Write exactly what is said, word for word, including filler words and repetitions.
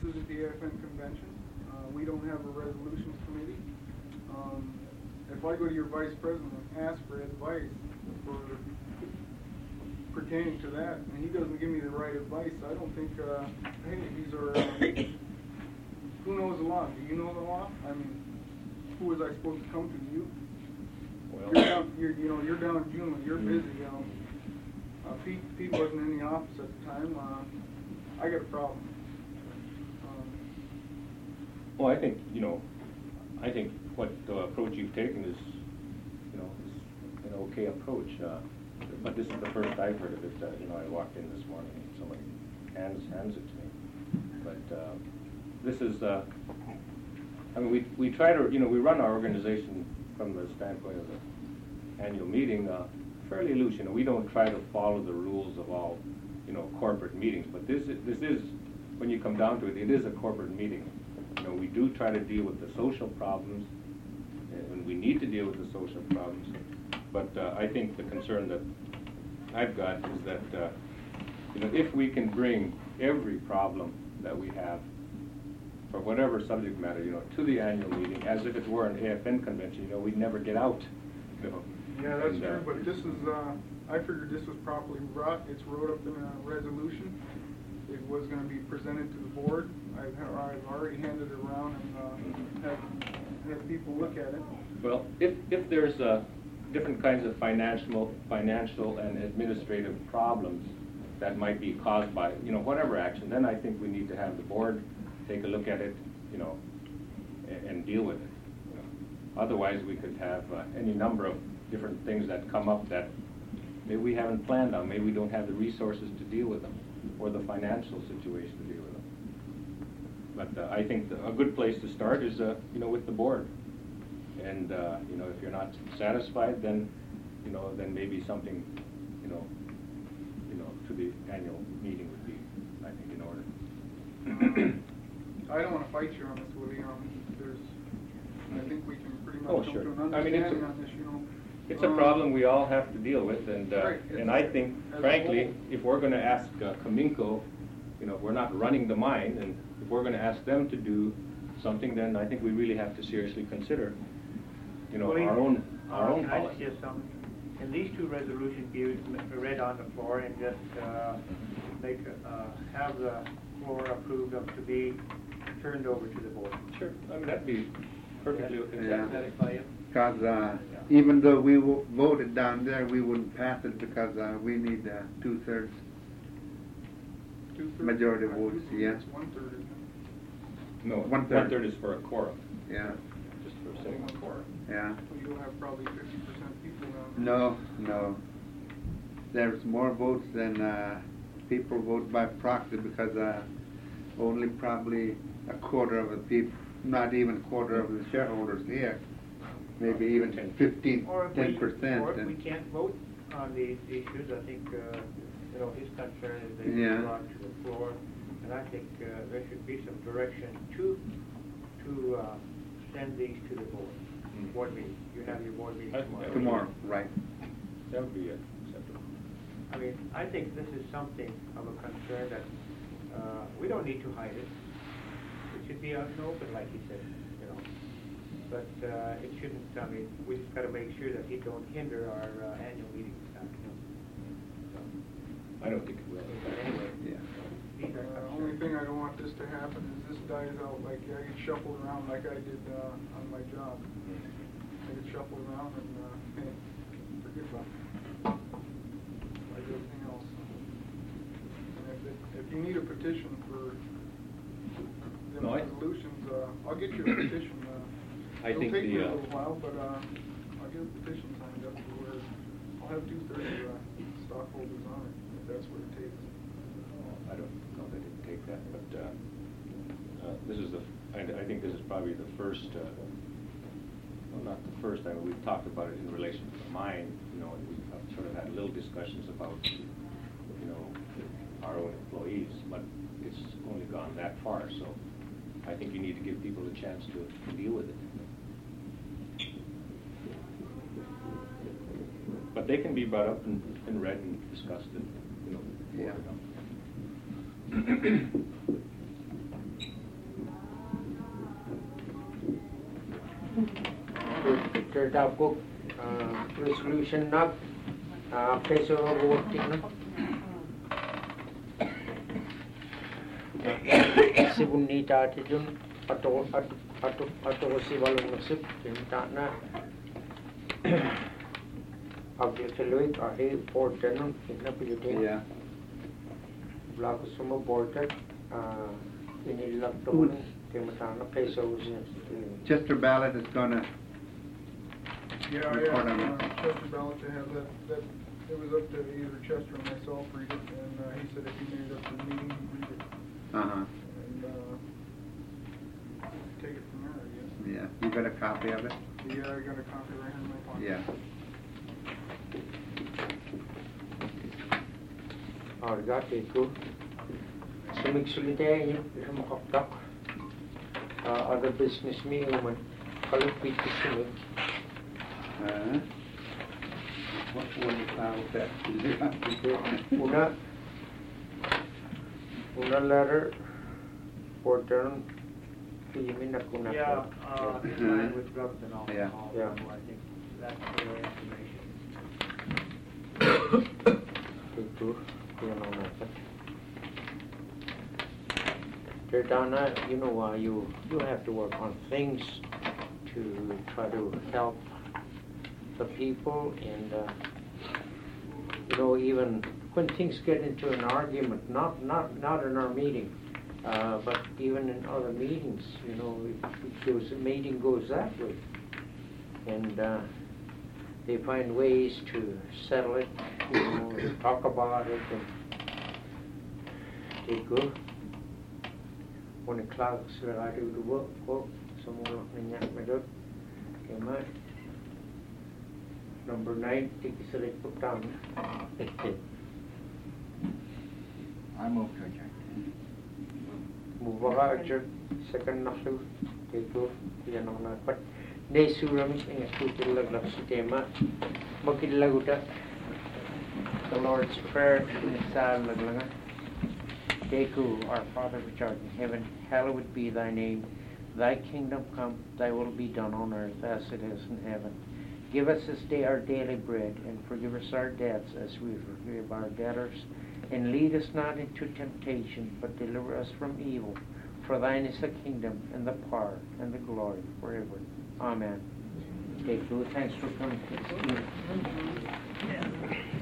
is at the A F N convention. Uh, we don't have a resolutions committee. Um, if I go to your vice president and ask for advice for pertaining to that, and he doesn't give me the right advice, I don't think, uh, hey, these are, uh, who knows the law? Do you know the law? I mean, who was I supposed to come to? You? Well, you're down, you're, you know, you're down in June, you're busy, you know. Uh, Pete, Pete wasn't in the office at the time. Uh, I got a problem. Um, well, I think, you know, I think what the approach you've taken is, you know, is an okay approach. Uh, but this is the first I've heard of it. Uh, you know, I walked in this morning and somebody hands hands it to me. But uh, this is, uh, I mean, we we try to, you know, we run our organization from the standpoint of the annual meeting uh, fairly loose. You know, we don't try to follow the rules of all, you know, corporate meetings. But this is, this is, when you come down to it, it is a corporate meeting. You know, we do try to deal with the social problems, and we need to deal with the social problems. But uh, I think the concern that I've got is that, uh, you know, if we can bring every problem that we have, for whatever subject matter, you know, to the annual meeting, as if it were an A F N convention, you know, we'd never get out. You know. Yeah, that's and, true, uh, but this is, uh, I figured this was properly brought. It's wrote up in a resolution. It was going to be presented to the board. I've, I've already handed it around and uh, had, had people look at it. Well, if, if there's uh, different kinds of financial, financial and administrative problems that might be caused by, you know, whatever action, then I think we need to have the board take a look at it, you know, and, and deal with it. You know. Otherwise, we could have uh, any number of different things that come up that maybe we haven't planned on. Maybe we don't have the resources to deal with them, or the financial situation to deal with them. But uh, I think the, a good place to start is, uh, you know, with the board. And uh, you know, if you're not satisfied, then, you know, then maybe something, you know, you know, to the annual meeting would be, I think, in order. Um, I don't want to fight you on this, Woody. Um, there's, I think we can pretty much Oh, come sure. to an I mean, it's understanding a- on this, you know. It's a Um, problem we all have to deal with, and uh, Right, and it's- I think, as a frankly, whole. if we're going to ask uh, Cominco, you know, if we're not running the mine, and if we're going to ask them to do something, then I think we really have to seriously consider, you know, Well, our own our uh, own can I policy. suggest something? Can these two resolutions be read on the floor and just uh, make uh, have the floor approved of to be turned over to the board? Sure, I mean that'd be perfectly. Does Yeah. that satisfy you? Because uh, even though we w voted down there, we wouldn't pass it because uh, we need uh, two-thirds. Two-thirds? Majority I votes, believe yeah. It's one-third, isn't it? No, One one third. third is for a quorum, Yeah, just for sitting on quorum. yeah. Well, you'll have probably fifty percent people down there. No, no. There's more votes than uh, people vote by proxy because uh, only probably a quarter of the people, not even a quarter of the shareholders here, maybe even fifteen, Or if ten we, percent. or if we can't vote on these issues, I think uh, you know his concern is they Yeah. be brought to the floor, and I think uh, there should be some direction to to uh, send these to the board. Mm. Board meeting. You have your board meeting I- tomorrow. Tomorrow, right. That would be acceptable. I mean, I think this is something of a concern that uh, we don't need to hide it. It should be out and open, like he said, you know. But uh, it shouldn't. I mean, we just got to make sure that it don't hinder our uh, annual meeting this afternoon. So, I don't think it will. but anyway, Yeah. these are Uh, only concerns. thing I don't want this to happen is this dies out like I get shuffled around like I did uh, on my job. I get shuffled around and uh, hey, forget about it. Like everything else. And if, it, if you need a petition for the No, I- resolutions, uh, I'll get you a petition. Uh, I it'll think take the, me a uh, little while, but uh, I'll get a petition signed up to where I'll have two-thirds uh, stockholders on it, if that's what it takes. I don't know that it would take that, but uh, uh, this is the, I, I think this is probably the first, uh, well, not the first, I mean, we've talked about it in relation to the mine, you know, and we've uh, sort of had little discussions about, you know, our own employees, but it's only gone that far, so I think you need to give people a chance to, to deal with it. But they can be brought up and, and read and discussed and, you know, Yeah. voted on. Third up book, uh, resolution not, uh, place of voting. Sibunita atijun ato ato ato ato si balong nasib kinta na agluteloid ahi porten kinna pilite Yeah. black sumo porten uh inilak to kematana place of Chester Ballot is gonna Yeah, report yeah, on uh, it. Chester Ballot to have that, that, it was up to either Chester or myself read it, and, uh, he said if he made it up to the meeting, he'd read it, Uh-huh. and, uh, take it from there, I guess. Yeah. You got a copy of it? Yeah, I got a copy right here in my pocket. Yeah. Argati ko sumiksulite yun makakak other business me man kalupit ko sumi Uh, what was the file that? una una letter porter Pimin na kuna Yeah, uh, in line with drugs and alcohol. Yeah. Yeah. so I think that's the information. itu yang mana kan Dana, you know why you you have to work on things to try to help the people, and uh, you know, even when things get into an argument, not not not in our meeting, uh, but even in other meetings, you know, it, it goes, the meeting goes that way, and uh, they find ways to settle it, you know, talk about it, and they go. When the clerks that I do the work, work, someone in that middle, came out. Number nine, take a select put down. I move to adjourn. Move over, second nasu, take off, yan ang napat. Nay suramis ang asutil laglag sa tema, magkilaguta. The Lord's Prayer, nisal laglanga. Deku, our Father which art in heaven, hallowed be thy name. Thy kingdom come, thy will be done on earth as it is in heaven. Give us this day our daily bread, and forgive us our debts as we forgive our debtors. And lead us not into temptation, but deliver us from evil. For thine is the kingdom, and the power, and the glory, forever. Amen. Deku, thanks for coming.